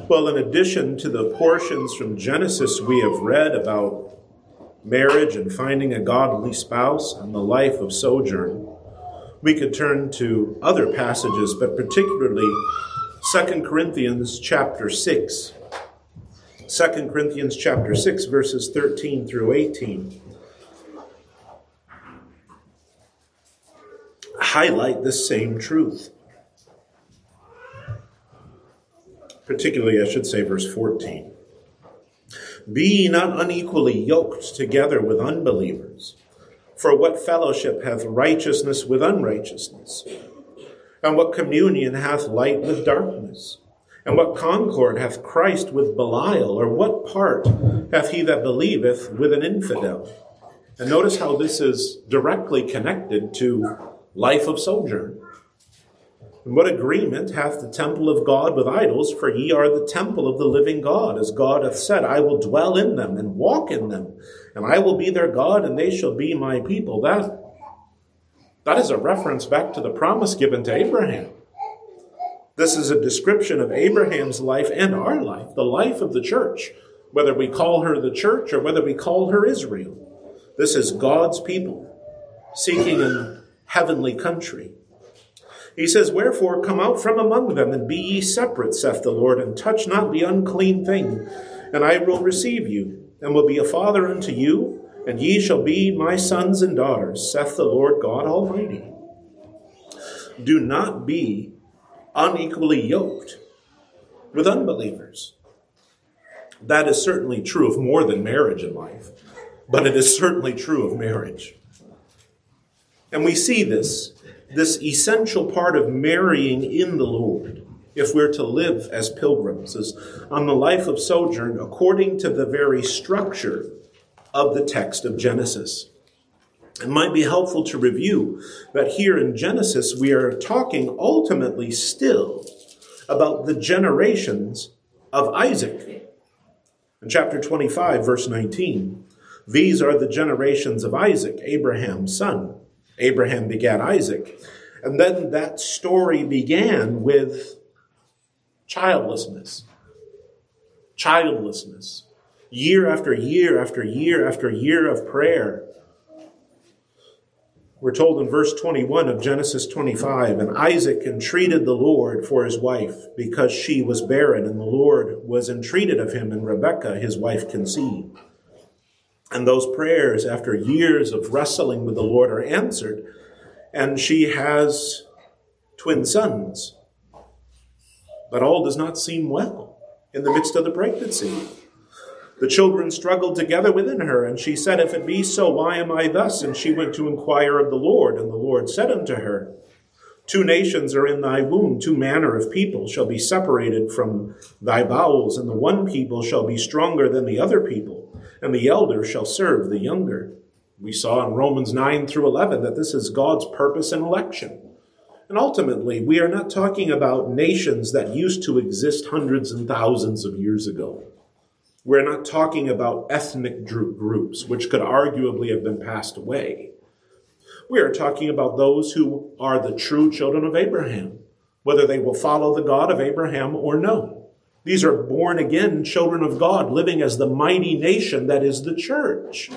Well, in addition to the portions from Genesis we have read about marriage and finding a godly spouse and the life of sojourn, we could turn to other passages, but particularly 2 Corinthians chapter 6. 2 Corinthians chapter 6, verses 13 through 18. Highlight this same truth. Particularly, I should say, verse 14. Be ye not unequally yoked together with unbelievers. For what fellowship hath righteousness with unrighteousness? And what communion hath light with darkness? And what concord hath Christ with Belial? Or what part hath he that believeth with an infidel? And notice how this is directly connected to life of sojourn. And what agreement hath the temple of God with idols? For ye are the temple of the living God. As God hath said, I will dwell in them and walk in them, and I will be their God, and they shall be my people. That is a reference back to the promise given to Abraham. This is a description of Abraham's life and our life, the life of the church, whether we call her the church or whether we call her Israel. This is God's people seeking a heavenly country. He says, wherefore come out from among them, and be ye separate, saith the Lord, and touch not the unclean thing, and I will receive you, and will be a father unto you, and ye shall be my sons and daughters, saith the Lord God Almighty. Do not be unequally yoked with unbelievers. That is certainly true of more than marriage in life, but it is certainly true of marriage. And we see this essential part of marrying in the Lord, if we're to live as pilgrims, is on the life of sojourn according to the very structure of the text of Genesis. It might be helpful to review that here in Genesis we are talking ultimately still about the generations of Isaac. In chapter 25, verse 19, these are the generations of Isaac, Abraham's son. Abraham begat Isaac. And then that story began with childlessness. Childlessness. Year after year after year after year of prayer. We're told in verse 21 of Genesis 25, and Isaac entreated the Lord for his wife, because she was barren, and the Lord was entreated of him, and Rebekah, his wife, conceived. And those prayers, after years of wrestling with the Lord, are answered, and she has twin sons. But all does not seem well in the midst of the pregnancy. The children struggled together within her, and she said, if it be so, why am I thus? And she went to inquire of the Lord, and the Lord said unto her, 2 nations are in thy womb, 2 manner of people shall be separated from thy bowels, and the one people shall be stronger than the other people, and the elder shall serve the younger. We saw in Romans 9 through 11 that this is God's purpose and election. And ultimately, we are not talking about nations that used to exist hundreds and thousands of years ago. We're not talking about ethnic groups, which could arguably have been passed away. We are talking about those who are the true children of Abraham, whether they will follow the God of Abraham or no. These are born-again children of God, living as the mighty nation that is the church,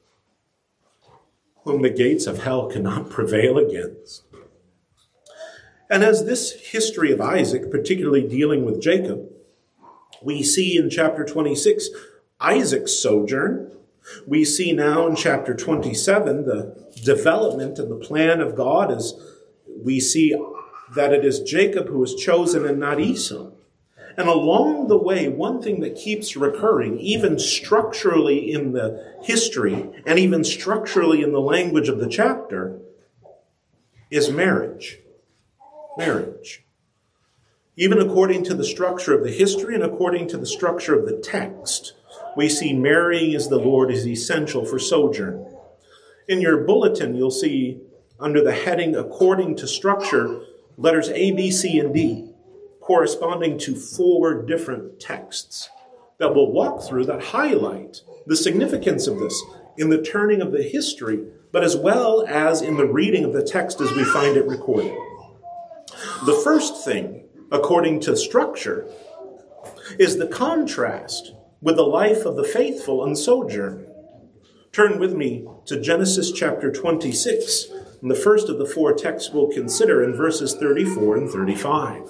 whom the gates of hell cannot prevail against. And as this history of Isaac, particularly dealing with Jacob, we see in chapter 26 Isaac's sojourn. We see now in chapter 27 the development and the plan of God, as we see that it is Jacob who is chosen and not Esau. And along the way, one thing that keeps recurring, even structurally in the history and even structurally in the language of the chapter, is marriage. Marriage. Even according to the structure of the history and according to the structure of the text, we see marrying as the Lord is essential for sojourn. In your bulletin, you'll see under the heading, according to structure, letters A, B, C, and D, corresponding to 4 different texts that we'll walk through that highlight the significance of this in the turning of the history, but as well as in the reading of the text as we find it recorded. The first thing, according to structure, is the contrast with the life of the faithful and sojourner. Turn with me to Genesis chapter 26, and the first of the four texts we'll consider in verses 34 and 35.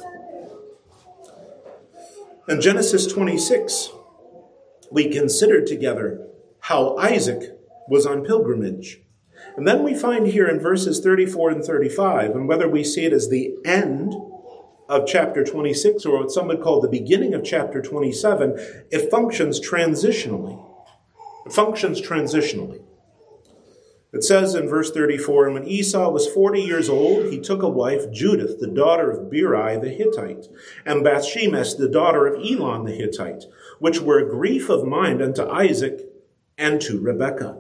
In Genesis 26, we considered together how Isaac was on pilgrimage. And then we find here in verses 34 and 35, and whether we see it as the end of chapter 26 or what some would call the beginning of chapter 27, it functions transitionally. It says in verse 34, "And when Esau was 40 years old, he took a wife, Judith, the daughter of Beeri the Hittite, and Bathshemesh, the daughter of Elon the Hittite, which were a grief of mind unto Isaac and to Rebekah."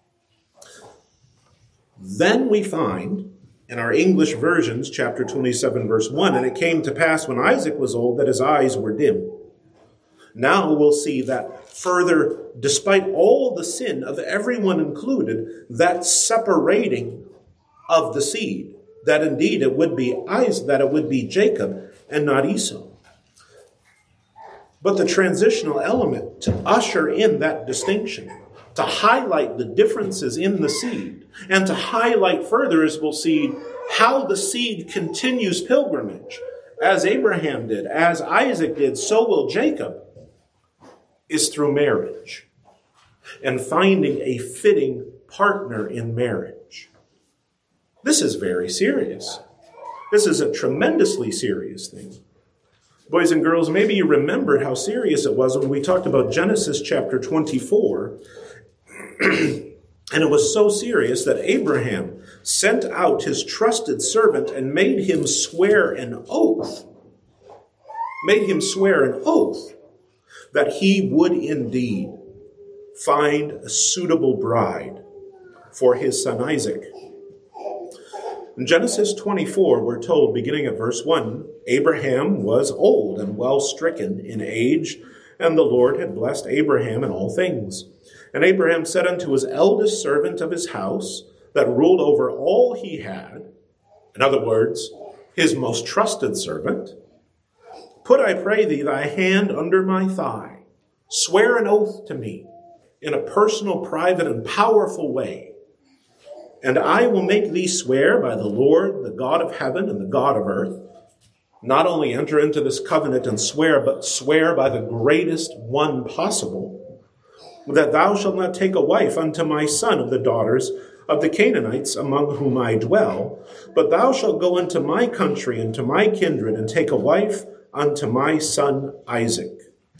Then we find in our English versions, chapter 27, verse 1, "And it came to pass when Isaac was old that his eyes were dim." Now we'll see that further, despite all the sin of everyone included, that separating of the seed, that indeed it would be Isaac, that it would be Jacob and not Esau. But the transitional element to usher in that distinction, to highlight the differences in the seed, and to highlight further, as we'll see, how the seed continues pilgrimage, as Abraham did, as Isaac did, so will Jacob, is through marriage and finding a fitting partner in marriage. This is very serious. This is a tremendously serious thing. Boys and girls, maybe you remembered how serious it was when we talked about Genesis chapter 24. And it was so serious that Abraham sent out his trusted servant and made him swear an oath. That he would indeed find a suitable bride for his son Isaac. In Genesis 24, we're told, beginning at verse 1, Abraham was old and well stricken in age, and the Lord had blessed Abraham in all things. And Abraham said unto his eldest servant of his house, that ruled over all he had, in other words, his most trusted servant, "Put, I pray thee, thy hand under my thigh. Swear an oath to me in a personal, private, and powerful way. And I will make thee swear by the Lord, the God of heaven and the God of earth, not only enter into this covenant and swear, but swear by the greatest one possible, that thou shalt not take a wife unto my son of the daughters of the Canaanites among whom I dwell, but thou shalt go into my country and to my kindred and take a wife unto my son Isaac."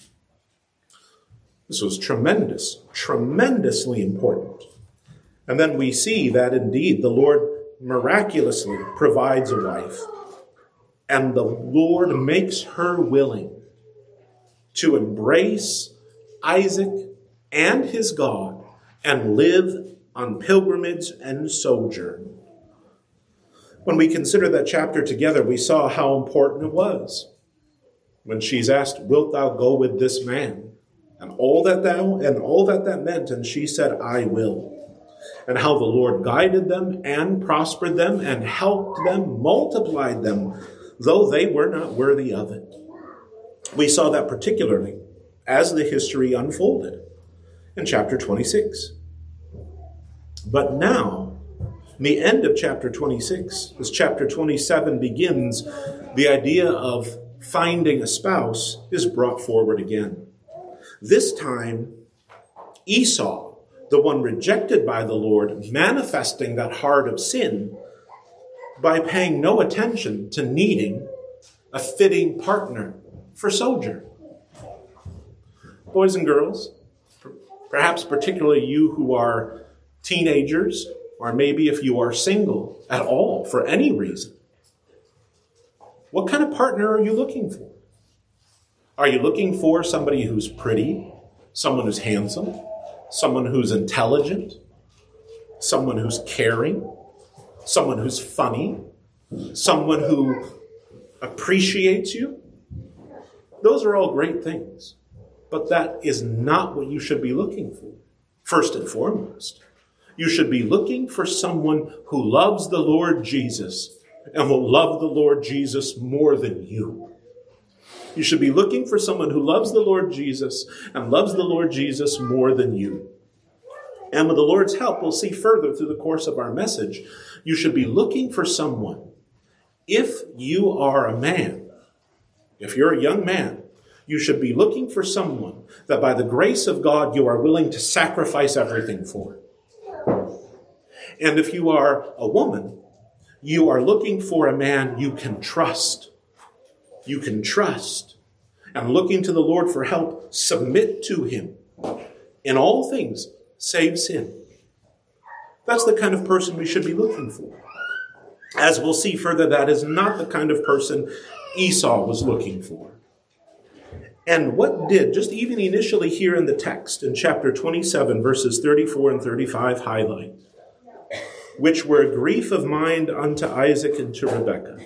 This was tremendously important. And then we see that indeed the Lord miraculously provides a wife, and the Lord makes her willing to embrace Isaac and his God and live on pilgrimage and sojourn. When we consider that chapter together, we saw how important it was when she's asked, "Wilt thou go with this man?" And all that meant, and she said, "I will." And how the Lord guided them and prospered them and helped them, multiplied them, though they were not worthy of it. We saw that particularly as the history unfolded in chapter 26. But now, in the end of chapter 26, as chapter 27 begins, the idea of finding a spouse is brought forward again. This time, Esau, the one rejected by the Lord, manifesting that heart of sin by paying no attention to needing a fitting partner for sojourn. Boys and girls, perhaps particularly you who are teenagers, or maybe if you are single at all for any reason, what kind of partner are you looking for? Are you looking for somebody who's pretty, someone who's handsome, someone who's intelligent, someone who's caring, someone who's funny, someone who appreciates you? Those are all great things, but that is not what you should be looking for. First and foremost, you should be looking for someone who loves the Lord Jesus and will love the Lord Jesus more than you. You should be looking for someone who loves the Lord Jesus and loves the Lord Jesus more than you. And with the Lord's help, we'll see further through the course of our message, you should be looking for someone. If you are a man, if you're a young man, you should be looking for someone that by the grace of God you are willing to sacrifice everything for. And if you are a woman, you are looking for a man you can trust. You can trust. And looking to the Lord for help, submit to him. In all things, save sin. That's the kind of person we should be looking for. As we'll see further, that is not the kind of person Esau was looking for. And what did, just even initially here in the text, in chapter 27, verses 34 and 35 highlight, which were a grief of mind unto Isaac and to Rebekah.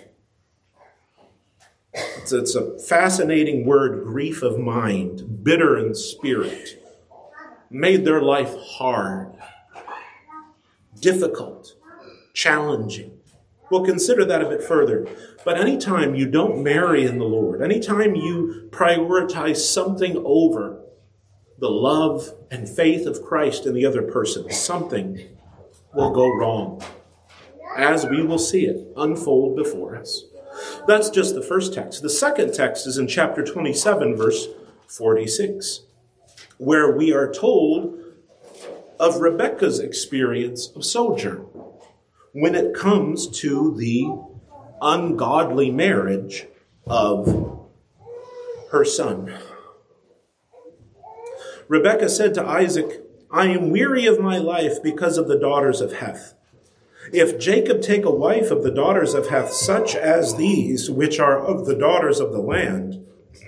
It's a fascinating word, grief of mind, bitter in spirit, made their life hard, difficult, challenging. We'll consider that a bit further. But anytime you don't marry in the Lord, anytime you prioritize something over the love and faith of Christ in the other person, something will go wrong, as we will see it unfold before us. That's just the first text. The second text is in chapter 27, verse 46, where we are told of Rebekah's experience of sojourn when it comes to the ungodly marriage of her son. Rebekah said to Isaac, I am weary of my life because of the daughters of Heth. If Jacob take a wife of the daughters of Heth, such as these, which are of the daughters of the land,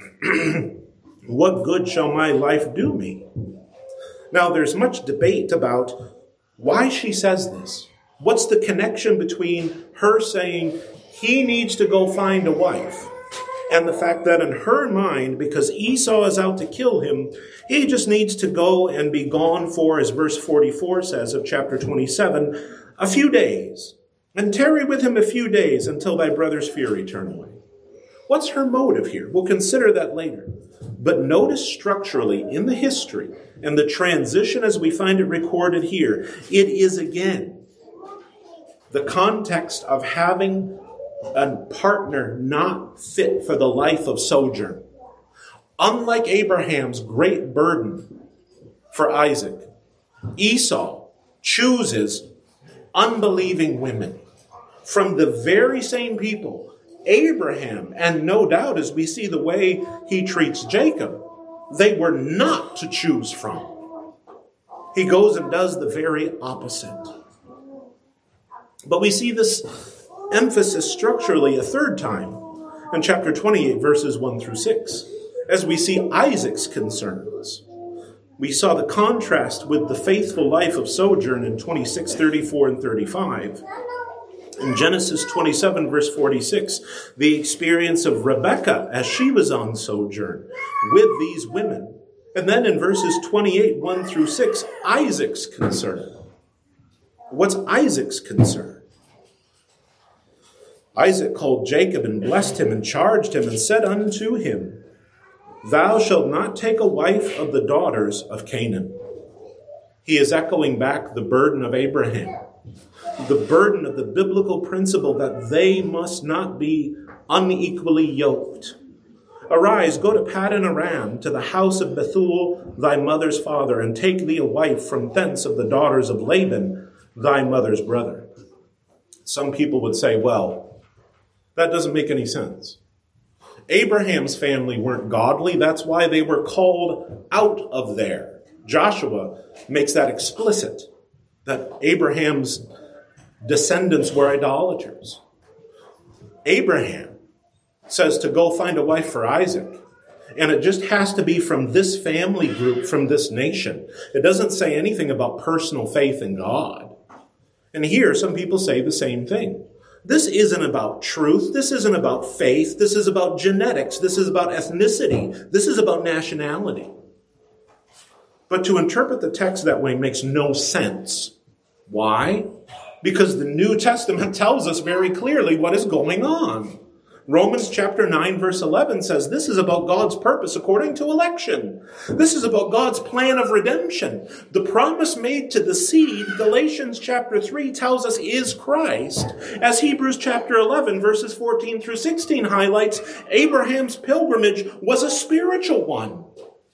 what good shall my life do me? Now, there's much debate about why she says this. What's the connection between her saying he needs to go find a wife and the fact that in her mind, because Esau is out to kill him, he just needs to go and be gone for, as verse 44 says of chapter 27, a few days, and tarry with him a few days until thy brother's fury turn away. What's her motive here? We'll consider that later. But notice structurally in the history and the transition as we find it recorded here, it is again the context of having a partner not fit for the life of sojourn. Unlike Abraham's great burden for Isaac, Esau chooses unbelieving women from the very same people. Abraham, and no doubt as we see the way he treats Jacob, they were not to choose from. He goes and does the very opposite. But we see this emphasis structurally a third time in chapter 28, verses 1 through 6, as we see Isaac's concerns. We saw the contrast with the faithful life of sojourn in 26, 34, and 35. In Genesis 27, verse 46, the experience of Rebekah as she was on sojourn with these women. And then in verses 28, 1 through 6, Isaac's concern. What's Isaac's concern? Isaac called Jacob and blessed him and charged him and said unto him, Thou shalt not take a wife of the daughters of Canaan. He is echoing back the burden of Abraham, the burden of the biblical principle that they must not be unequally yoked. Arise, go to Paddan Aram, to the house of Bethuel, thy mother's father, and take thee a wife from thence of the daughters of Laban, thy mother's brother. Some people would say, well, that doesn't make any sense. Abraham's family weren't godly. That's why they were called out of there. Joshua makes that explicit, that Abraham's descendants were idolaters. Abraham says to go find a wife for Isaac. And it just has to be from this family group, from this nation. It doesn't say anything about personal faith in God. And here, some people say the same thing. This isn't about truth. This isn't about faith. This is about genetics. This is about ethnicity. This is about nationality. But to interpret the text that way makes no sense. Why? Because the New Testament tells us very clearly what is going on. Romans chapter 9 verse 11 says this is about God's purpose according to election. This is about God's plan of redemption. The promise made to the seed, Galatians chapter 3 tells us, is Christ. As Hebrews chapter 11 verses 14 through 16 highlights, Abraham's pilgrimage was a spiritual one.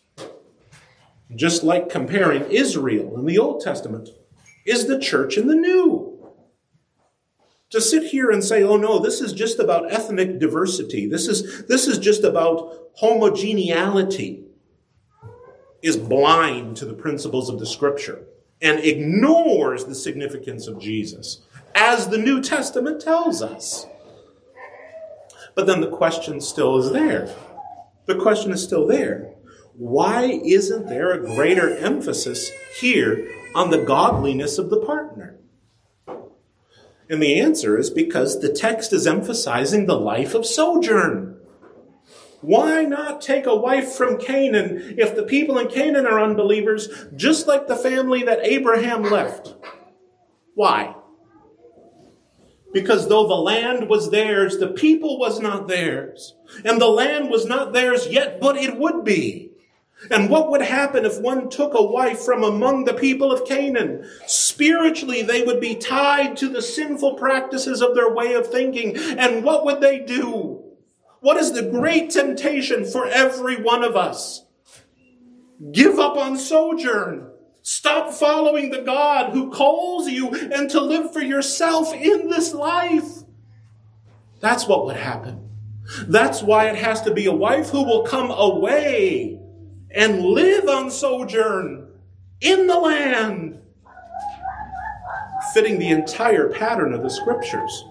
Just like comparing Israel in the Old Testament is the church in the New. To sit here and say, oh no, this is just about ethnic diversity, this is just about homogeneity, is blind to the principles of the Scripture and ignores the significance of Jesus, as the New Testament tells us. But then the question still is there. The question is still there. Why isn't there a greater emphasis here on the godliness of the partner? And the answer is because the text is emphasizing the life of sojourn. Why not take a wife from Canaan if the people in Canaan are unbelievers, just like the family that Abraham left? Why? Because though the land was theirs, the people was not theirs. And the land was not theirs yet, but it would be. And what would happen if one took a wife from among the people of Canaan? Spiritually, they would be tied to the sinful practices of their way of thinking. And what would they do? What is the great temptation for every one of us? Give up on sojourn. Stop following the God who calls you and to live for yourself in this life. That's what would happen. That's why it has to be a wife who will come away and live on sojourn in the land, fitting the entire pattern of the Scriptures.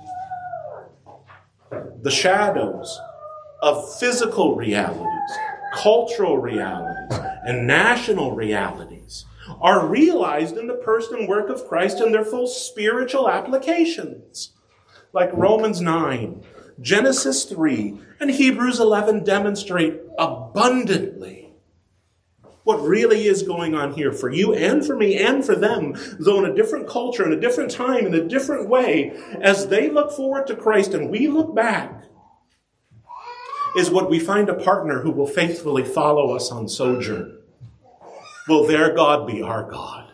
The shadows of physical realities, cultural realities, and national realities are realized in the person and work of Christ in their full spiritual applications. Like Romans 9, Genesis 3, and Hebrews 11 demonstrate abundantly what really is going on here for you and for me and for them, though in a different culture, in a different time, in a different way, as they look forward to Christ and we look back, is what we find a partner who will faithfully follow us on sojourn. Will their God be our God?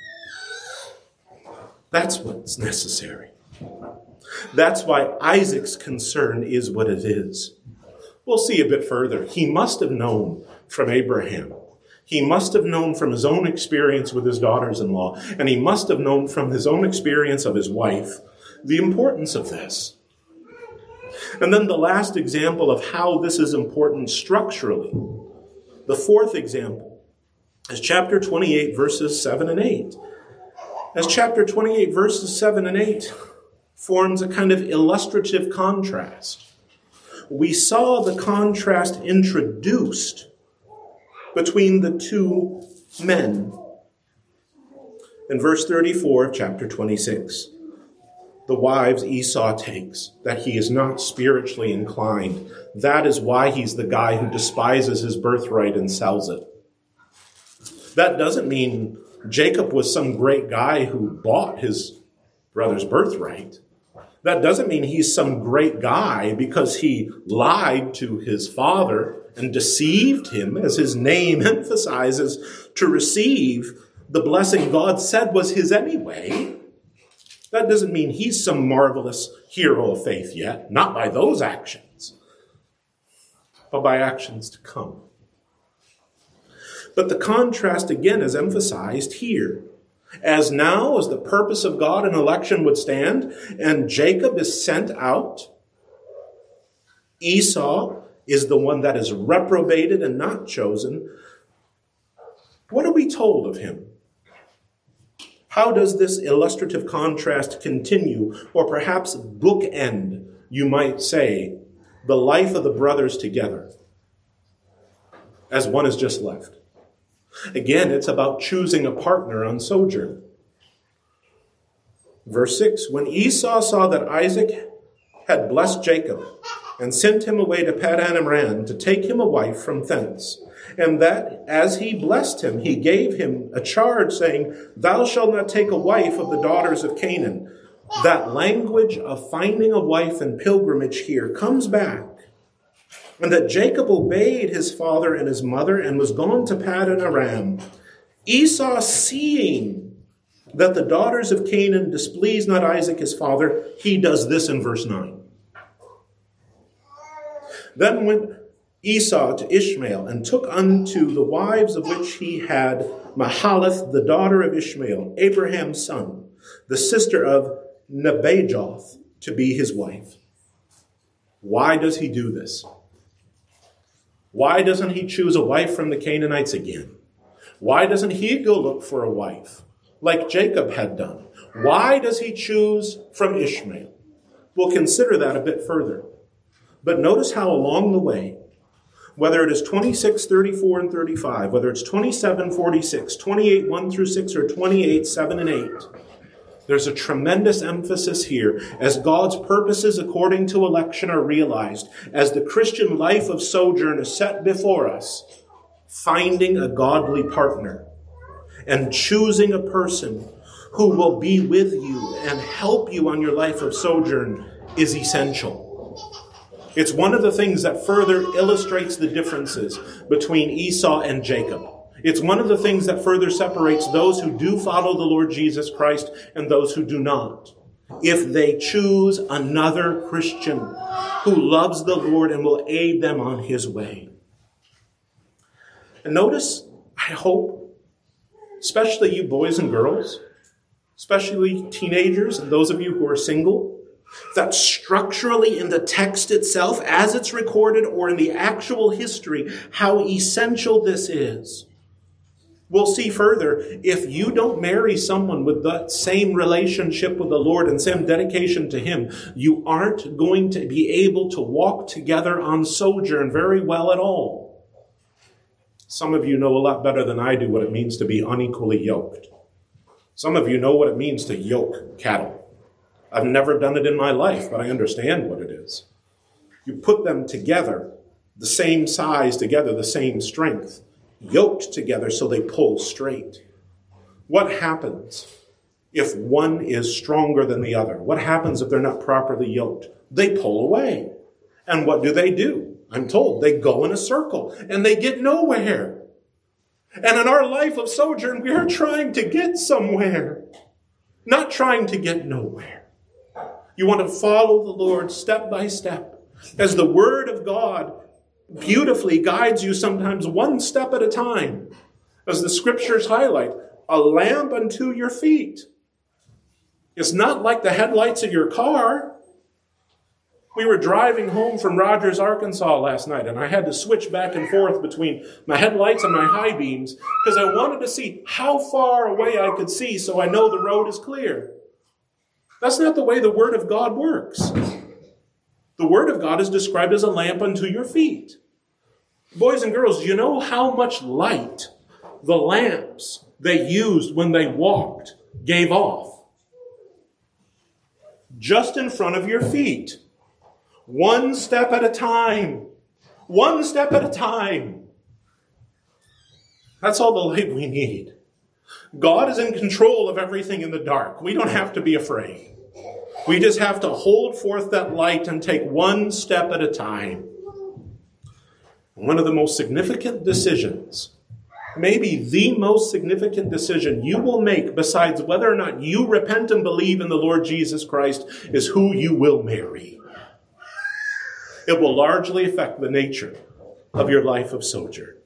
That's what's necessary. That's why Isaac's concern is what it is. We'll see a bit further. He must have known from Abraham. He must have known from his own experience with his daughters-in-law, and he must have known from his own experience of his wife the importance of this. And then the last example of how this is important structurally, the fourth example, is chapter 28, verses 7 and 8. As chapter 28, verses 7 and 8 forms a kind of illustrative contrast. We saw the contrast introduced between the two men in verse 34 of chapter 26. The wives Esau takes, that he is not spiritually inclined. That is why he's the guy who despises his birthright and sells it. That doesn't mean Jacob was some great guy who bought his brother's birthright. That doesn't mean he's some great guy because he lied to his father and deceived him, as his name emphasizes, to receive the blessing God said was his anyway. That doesn't mean he's some marvelous hero of faith yet, not by those actions, but by actions to come. But the contrast again is emphasized here. As now as the purpose of God in election would stand, and Jacob is sent out, Esau is the one that is reprobated and not chosen. What are we told of him? How does this illustrative contrast continue, or perhaps bookend, you might say, the life of the brothers together, as one has just left? Again, it's about choosing a partner on sojourn. Verse 6, when Esau saw that Isaac had blessed Jacob and sent him away to Paddan-aram to take him a wife from thence, and that as he blessed him, he gave him a charge saying, thou shalt not take a wife of the daughters of Canaan, that language of finding a wife and pilgrimage here comes back, and that Jacob obeyed his father and his mother and was gone to Paddan Aram. Esau, seeing that the daughters of Canaan displeased not Isaac his father, he does this in verse 9. Then went Esau to Ishmael and took unto the wives of which he had Mahalath, the daughter of Ishmael, Abraham's son, the sister of Nebajoth, to be his wife. Why does he do this? Why doesn't he choose a wife from the Canaanites again? Why doesn't he go look for a wife like Jacob had done? Why does he choose from Ishmael? We'll consider that a bit further. But notice how along the way, whether it is 26, 34, and 35, whether it's 27, 46, 28, 1 through 6, or 28, 7 and 8, there's a tremendous emphasis here as God's purposes according to election are realized, as the Christian life of sojourn is set before us, finding a godly partner and choosing a person who will be with you and help you on your life of sojourn is essential. It's one of the things that further illustrates the differences between Esau and Jacob. It's one of the things that further separates those who do follow the Lord Jesus Christ and those who do not. If they choose another Christian who loves the Lord and will aid them on his way. And notice, I hope, especially you boys and girls, especially teenagers and those of you who are single, that structurally in the text itself, as it's recorded, or in the actual history, how essential this is. We'll see further, if you don't marry someone with that same relationship with the Lord and same dedication to Him, you aren't going to be able to walk together on sojourn very well at all. Some of you know a lot better than I do what it means to be unequally yoked. Some of you know what it means to yoke cattle. I've never done it in my life, but I understand what it is. You put them together, the same size together, the same strength, yoked together so they pull straight. What happens if one is stronger than the other? What happens if they're not properly yoked? They pull away. And what do? I'm told they go in a circle and they get nowhere. And in our life of sojourn, we are trying to get somewhere, not trying to get nowhere. You want to follow the Lord step by step as the Word of God beautifully guides you sometimes one step at a time. As the Scriptures highlight, a lamp unto your feet. It's not like the headlights of your car. We were driving home from Rogers, Arkansas last night, and I had to switch back and forth between my headlights and my high beams because I wanted to see how far away I could see so I know the road is clear. That's not the way the Word of God works. The Word of God is described as a lamp unto your feet. Boys and girls, you know how much light the lamps they used when they walked gave off? Just in front of your feet. One step at a time. One step at a time. That's all the light we need. God is in control of everything in the dark. We don't have to be afraid. We just have to hold forth that light and take one step at a time. One of the most significant decisions, maybe the most significant decision you will make besides whether or not you repent and believe in the Lord Jesus Christ, is who you will marry. It will largely affect the nature of your life of sojourn.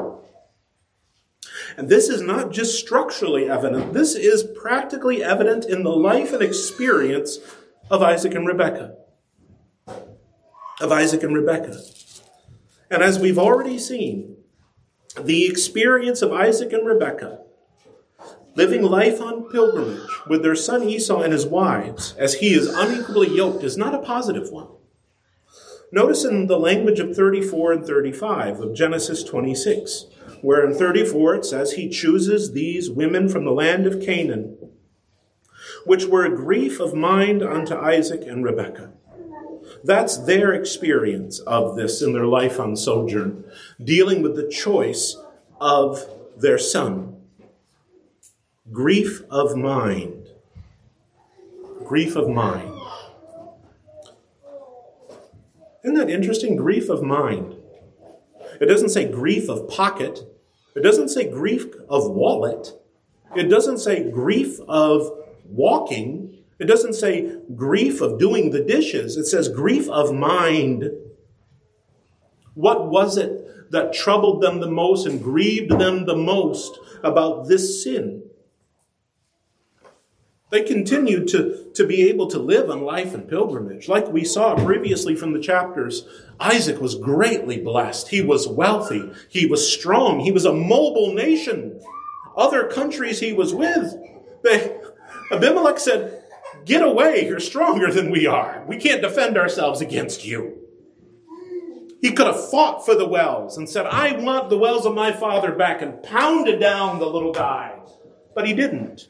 And this is not just structurally evident. This is practically evident in the life and experience of Isaac and Rebekah. And as we've already seen, the experience of Isaac and Rebekah living life on pilgrimage with their son Esau and his wives, as he is unequally yoked, is not a positive one. Notice in the language of 34 and 35 of Genesis 26, where in 34 it says, he chooses these women from the land of Canaan, which were a grief of mind unto Isaac and Rebekah. That's their experience of this in their life on sojourn, dealing with the choice of their son. Grief of mind. grief of mind. Isn't that interesting? Grief of mind. It doesn't say grief of pocket. It doesn't say grief of wallet. It doesn't say grief of walking. It doesn't say grief of doing the dishes. It says grief of mind. What was it that troubled them the most and grieved them the most about this sin? They continued to be able to live on life and pilgrimage. Like we saw previously from the chapters, Isaac was greatly blessed. He was wealthy. He was strong. He was a mobile nation. Other countries he was with, Abimelech said, "Get away. You're stronger than we are. We can't defend ourselves against you." He could have fought for the wells and said, "I want the wells of my father back," and pounded down the little guy. But he didn't.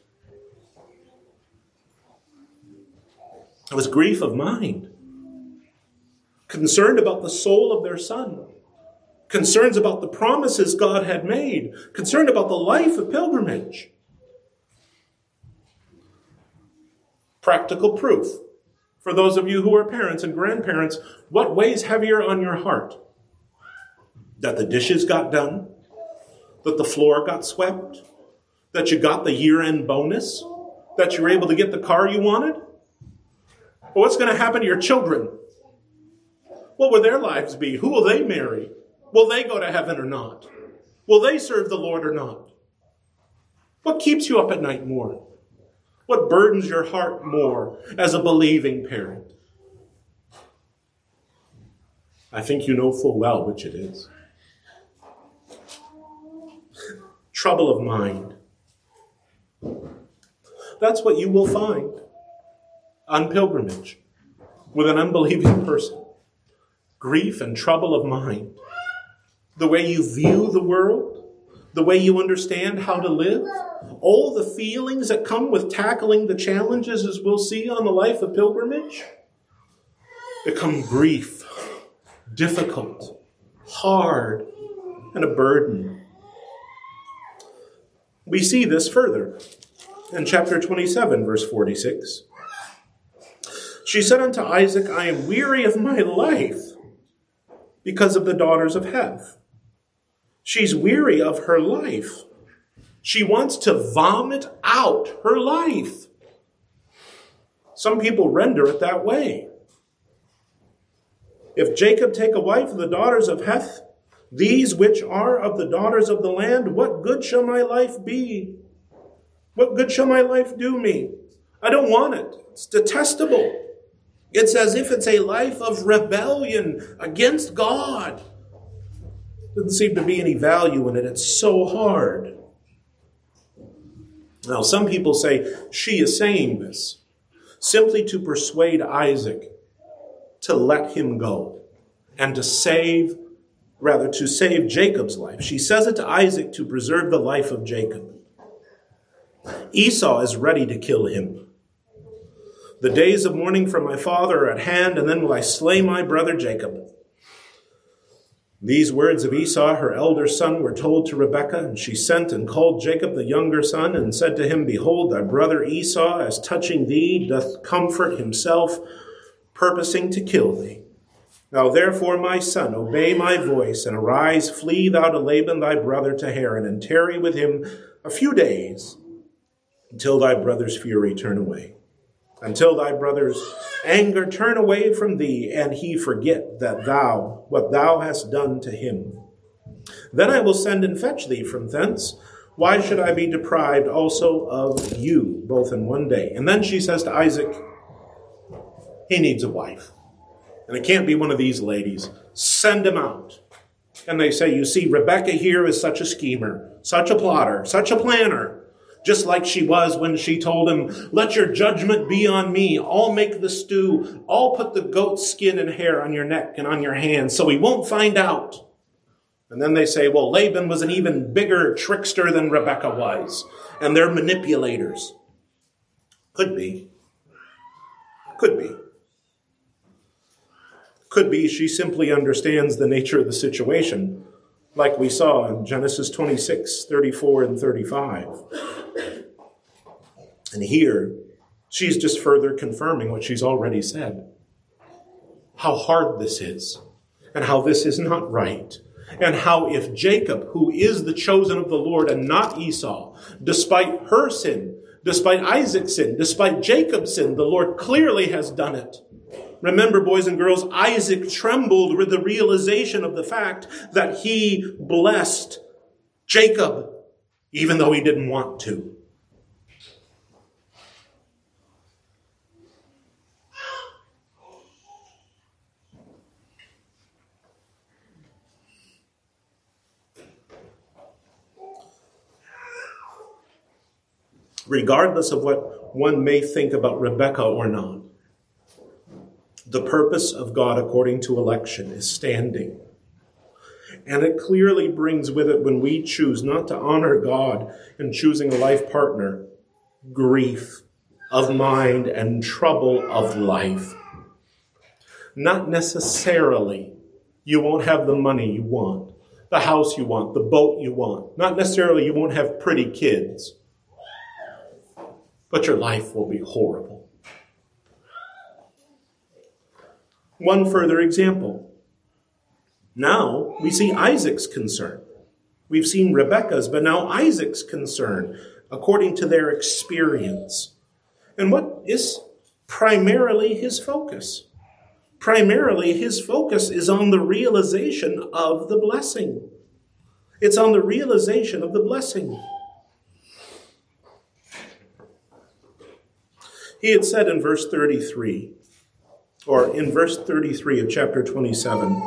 It was grief of mind. Concerned about the soul of their son. Concerns about the promises God had made. Concerned about the life of pilgrimage. Practical proof. For those of you who are parents and grandparents, what weighs heavier on your heart? That the dishes got done? That the floor got swept? That you got the year-end bonus? That you were able to get the car you wanted? Well, what's going to happen to your children? What will their lives be? Who will they marry? Will they go to heaven or not? Will they serve the Lord or not? What keeps you up at night more? What burdens your heart more as a believing parent? I think you know full well which it is. Trouble of mind. That's what you will find on pilgrimage with an unbelieving person. Grief and trouble of mind. The way you view the world, the way you understand how to live, all the feelings that come with tackling the challenges, as we'll see on the life of pilgrimage, become grief, difficult, hard, and a burden. We see this further in chapter 27, verse 46. She said unto Isaac, "I am weary of my life because of the daughters of Heth." She's weary of her life. She wants to vomit out her life. Some people render it that way. If Jacob take a wife of the daughters of Heth, these which are of the daughters of the land, what good shall my life be? What good shall my life do me? I don't want it. It's detestable. It's as if it's a life of rebellion against God. Doesn't seem to be any value in it. It's so hard. Now, some people say she is saying this simply to persuade Isaac to let him go and to save Jacob's life. She says it to Isaac to preserve the life of Jacob. Esau is ready to kill him. The days of mourning for my father are at hand, and then will I slay my brother Jacob. These words of Esau, her elder son, were told to Rebekah, and she sent and called Jacob the younger son, and said to him, Behold, thy brother Esau, as touching thee, doth comfort himself, purposing to kill thee. Now therefore, my son, obey my voice, and arise, flee thou to Laban thy brother to Haran, and tarry with him a few days, until thy brother's fury turn away. Until thy brother's anger turn away from thee, and he forget what thou hast done to him. Then I will send and fetch thee from thence. Why should I be deprived also of you, both in one day? And then she says to Isaac, he needs a wife. And it can't be one of these ladies. Send him out. And they say, you see, Rebekah here is such a schemer, such a plotter, such a planner. Just like she was when she told him, let your judgment be on me. I'll make the stew. I'll put the goat skin and hair on your neck and on your hands so he won't find out. And then they say, well, Laban was an even bigger trickster than Rebekah was. And they're manipulators. Could be. Could be. Could be she simply understands the nature of the situation, like we saw in Genesis 26, 34, and 35. And here, She's just further confirming what she's already said. How hard this is, and how this is not right, and how if Jacob, who is the chosen of the Lord and not Esau, despite her sin, despite Isaac's sin, despite Jacob's sin, the Lord clearly has done it. Remember, boys and girls, Isaac trembled with the realization of the fact that he blessed Jacob, even though he didn't want to. Regardless of what one may think about Rebekah or not, the purpose of God according to election is standing. And it clearly brings with it, when we choose not to honor God in choosing a life partner, grief of mind and trouble of life. Not necessarily you won't have the money you want, the house you want, the boat you want. Not necessarily you won't have pretty kids. But your life will be horrible. One further example. Now we see Isaac's concern. We've seen Rebekah's, but now Isaac's concern, according to their experience. And what is primarily his focus? Primarily his focus is on the realization of the blessing. It's on the realization of the blessing. He had said in verse 33, or in verse 33 of chapter 27,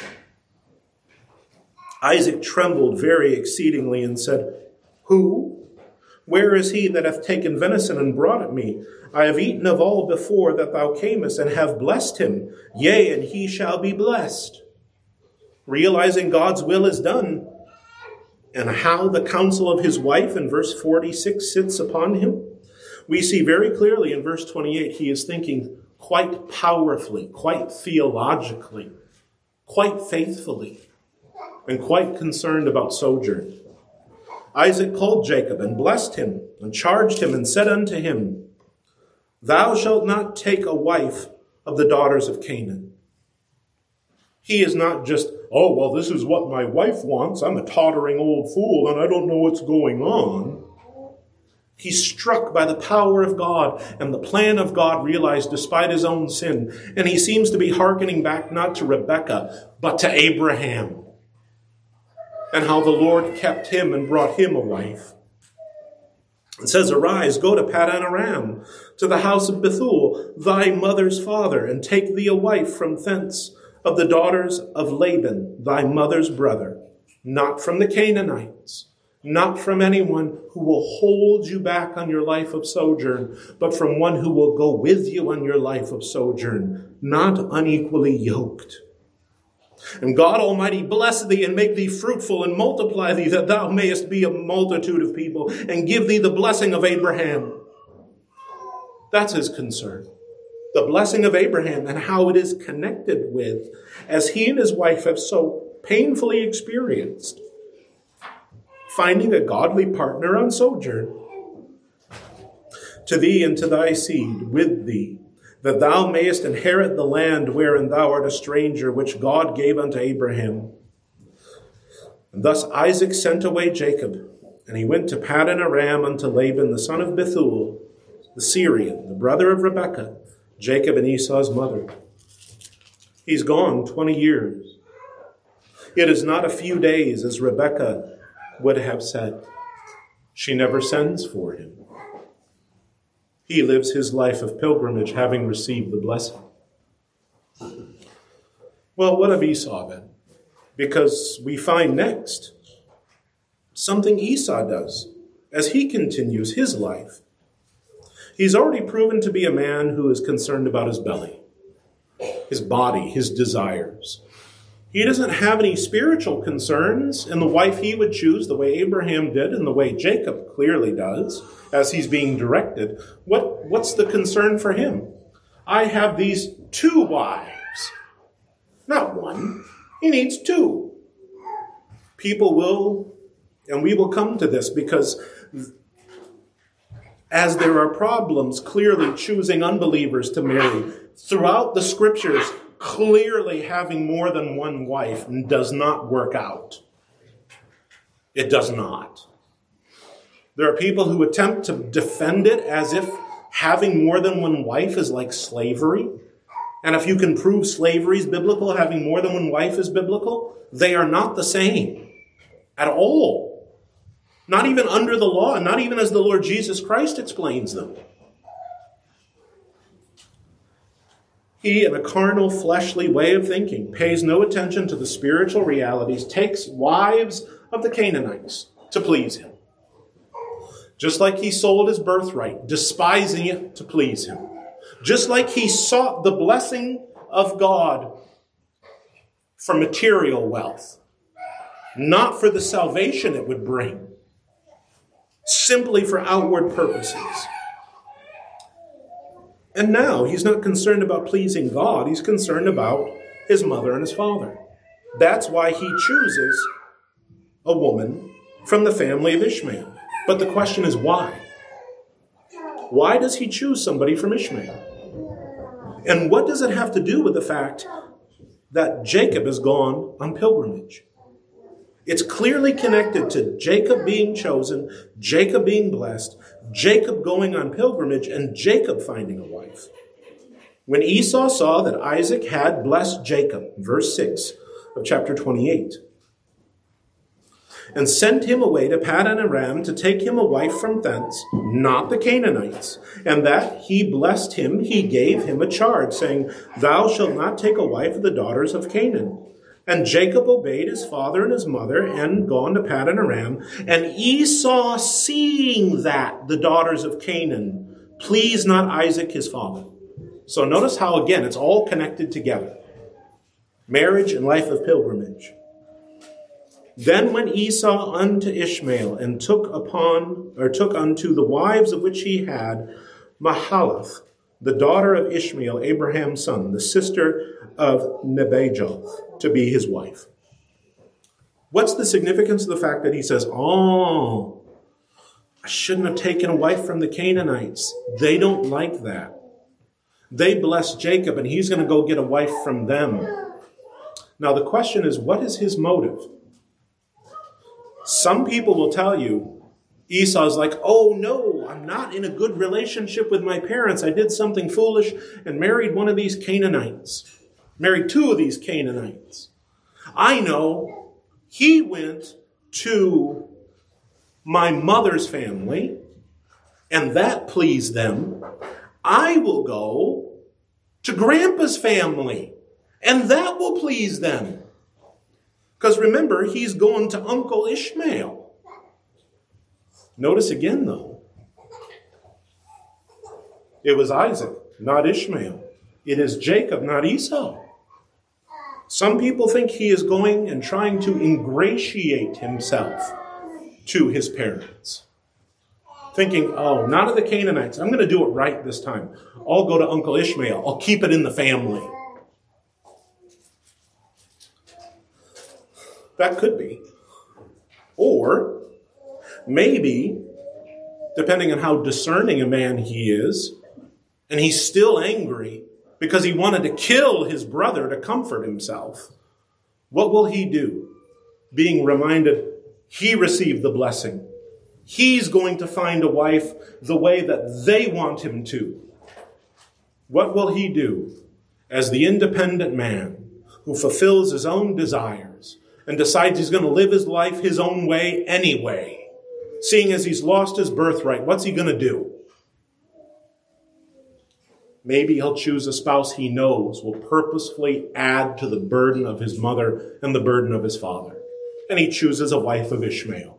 Isaac trembled very exceedingly and said, "Who? Where is he that hath taken venison and brought it me? I have eaten of all before that thou camest, and have blessed him. Yea, and he shall be blessed." Realizing God's will is done, and how the counsel of his wife in verse 46 sits upon him, we see very clearly in verse 28, he is thinking quite powerfully, quite theologically, quite faithfully, and quite concerned about sojourn. Isaac called Jacob and blessed him and charged him and said unto him, "Thou shalt not take a wife of the daughters of Canaan." He is not just, "Oh, well, this is what my wife wants. I'm a tottering old fool and I don't know what's going on." He's struck by the power of God and the plan of God realized despite his own sin. And he seems to be hearkening back not to Rebekah, but to Abraham. And how the Lord kept him and brought him a wife. It says, "Arise, go to Paddan Aram, to the house of Bethuel, thy mother's father, and take thee a wife from thence of the daughters of Laban, thy mother's brother, not from the Canaanites, not from anyone who will hold you back on your life of sojourn, but from one who will go with you on your life of sojourn, not unequally yoked. And God Almighty bless thee and make thee fruitful and multiply thee, that thou mayest be a multitude of people, and give thee the blessing of Abraham." That's his concern. The blessing of Abraham and how it is connected with, as he and his wife have so painfully experienced, finding a godly partner on sojourn. "To thee and to thy seed with thee, that thou mayest inherit the land wherein thou art a stranger, which God gave unto Abraham." And thus Isaac sent away Jacob, and he went to Paddan Aram unto Laban, the son of Bethuel, the Syrian, the brother of Rebekah, Jacob and Esau's mother. He's gone 20 years. It is not a few days, as Rebekah would have said. She never sends for him. He lives his life of pilgrimage, having received the blessing. Well, what of Esau then? Because we find next something Esau does as he continues his life. He's already proven to be a man who is concerned about his belly, his body, his desires. He doesn't have any spiritual concerns in the wife he would choose, the way Abraham did and the way Jacob clearly does, as he's being directed. What's the concern for him? I have these 2 wives, not one. He needs 2. People will, and we will come to this, because as there are problems clearly choosing unbelievers to marry, throughout the scriptures, clearly having more than one wife does not work out. It does not. There are people who attempt to defend it as if having more than one wife is like slavery. And if you can prove slavery is biblical, having more than one wife is biblical, they are not the same at all. Not even under the law, and not even as the Lord Jesus Christ explains them. He, in a carnal, fleshly way of thinking, pays no attention to the spiritual realities, takes wives of the Canaanites to please him. Just like he sold his birthright, despising it to please him. Just like he sought the blessing of God for material wealth, not for the salvation it would bring, simply for outward purposes. And now he's not concerned about pleasing God, he's concerned about his mother and his father. That's why he chooses a woman from the family of Ishmael. But the question is why? Why does he choose somebody from Ishmael? And what does it have to do with the fact that Jacob has gone on pilgrimage? It's clearly connected to Jacob being chosen, Jacob being blessed, Jacob going on pilgrimage, and Jacob finding a wife. When Esau saw that Isaac had blessed Jacob, verse 6 of chapter 28, and sent him away to Paddan Aram to take him a wife from thence, not the Canaanites, and that he blessed him, he gave him a charge, saying, Thou shalt not take a wife of the daughters of Canaan. And Jacob obeyed his father and his mother, and gone to Paddan Aram. And Esau, seeing that the daughters of Canaan pleased not Isaac his father. So notice how, again, it's all connected together. Marriage and life of pilgrimage. Then went Esau unto Ishmael, and took unto the wives of which he had Mahalath, the daughter of Ishmael, Abraham's son, the sister of Nebajoth, to be his wife. What's the significance of the fact that he says, I shouldn't have taken a wife from the Canaanites. They don't like that. They bless Jacob, and he's going to go get a wife from them. Now the question is, what is his motive? Some people will tell you, Esau's like, oh no, I'm not in a good relationship with my parents. I did something foolish and married one of these Canaanites. Married two of these Canaanites. I know he went to my mother's family and that pleased them. I will go to Grandpa's family and that will please them. Because remember, he's going to Uncle Ishmael. Notice again, though. It was Isaac, not Ishmael. It is Jacob, not Esau. Some people think he is going and trying to ingratiate himself to his parents. Thinking, not of the Canaanites. I'm going to do it right this time. I'll go to Uncle Ishmael. I'll keep it in the family. That could be. Or maybe, depending on how discerning a man he is, and he's still angry because he wanted to kill his brother to comfort himself, what will he do? Being reminded he received the blessing. He's going to find a wife the way that they want him to. What will he do as the independent man who fulfills his own desires and decides he's going to live his life his own way anyway? Seeing as he's lost his birthright, what's he going to do? Maybe he'll choose a spouse he knows will purposefully add to the burden of his mother and the burden of his father. And he chooses a wife of Ishmael.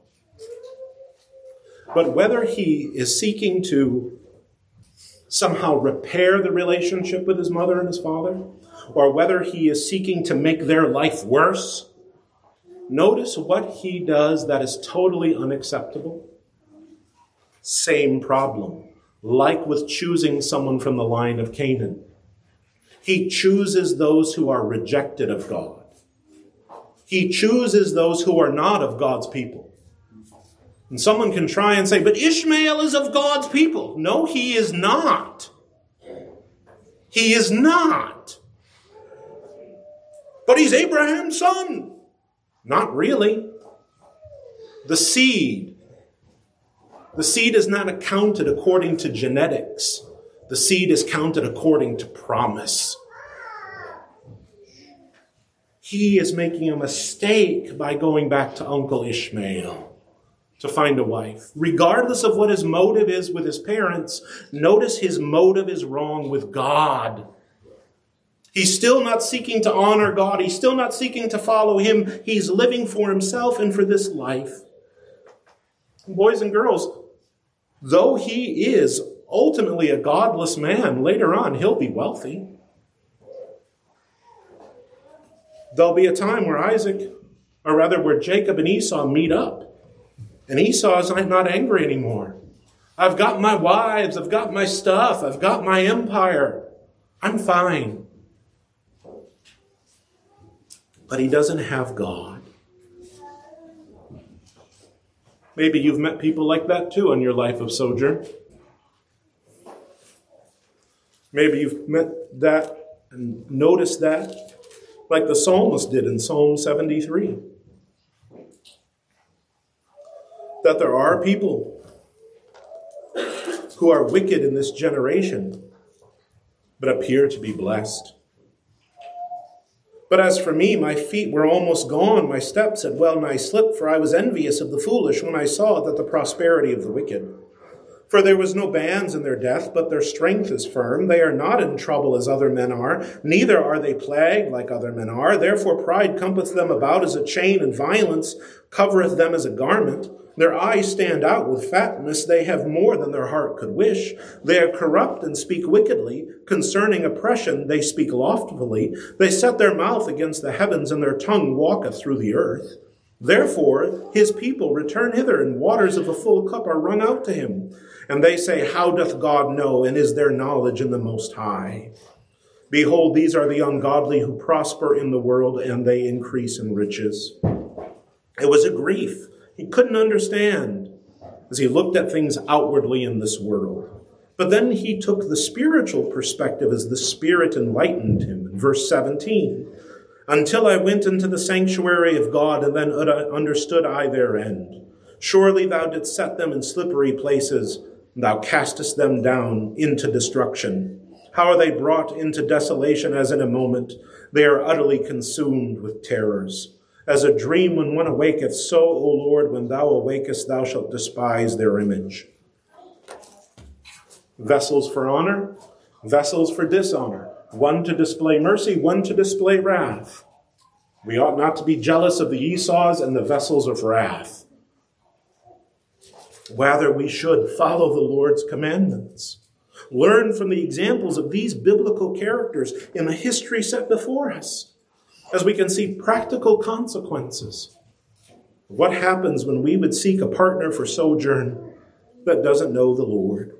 But whether he is seeking to somehow repair the relationship with his mother and his father, or whether he is seeking to make their life worse, notice what he does that is totally unacceptable. Same problem, like with choosing someone from the line of Canaan. He chooses those who are rejected of God. He chooses those who are not of God's people. And someone can try and say, but Ishmael is of God's people. No, he is not. He is not. But he's Abraham's son. Not really. The seed is not accounted according to genetics. The seed is counted according to promise. He is making a mistake by going back to Uncle Ishmael to find a wife. Regardless of what his motive is with his parents, notice his motive is wrong with God. He's still not seeking to honor God. He's still not seeking to follow him. He's living for himself and for this life. Boys and girls, though he is ultimately a godless man, later on he'll be wealthy. There'll be a time where Jacob and Esau meet up. And Esau is not angry anymore. I've got my wives, I've got my stuff, I've got my empire. I'm fine. But he doesn't have God. Maybe you've met people like that too in your life of sojourn. Maybe you've met that and noticed that, like the psalmist did in Psalm 73. That there are people who are wicked in this generation, but appear to be blessed. But as for me, my feet were almost gone, my steps had well nigh slipped, for I was envious of the foolish when I saw that the prosperity of the wicked. For there was no bands in their death, but their strength is firm. They are not in trouble as other men are, neither are they plagued like other men are. Therefore pride compasseth them about as a chain, and violence covereth them as a garment. Their eyes stand out with fatness. They have more than their heart could wish. They are corrupt and speak wickedly. Concerning oppression, they speak loftily. They set their mouth against the heavens, and their tongue walketh through the earth. Therefore, his people return hither, and waters of a full cup are wrung out to him. And they say, how doth God know, and is there knowledge in the Most High? Behold, these are the ungodly who prosper in the world, and they increase in riches. It was a grief he couldn't understand as he looked at things outwardly in this world. But then he took the spiritual perspective as the Spirit enlightened him. In verse 17, until I went into the sanctuary of God, and then understood I their end. Surely thou didst set them in slippery places, and thou castest them down into destruction. How are they brought into desolation as in a moment? They are utterly consumed with terrors. As a dream when one awaketh, so, O Lord, when thou awakest, thou shalt despise their image. Vessels for honor, vessels for dishonor. One to display mercy, one to display wrath. We ought not to be jealous of the Esau's and the vessels of wrath. Rather, we should follow the Lord's commandments. Learn from the examples of these biblical characters in the history set before us, as we can see practical consequences. What happens when we would seek a partner for sojourn that doesn't know the Lord?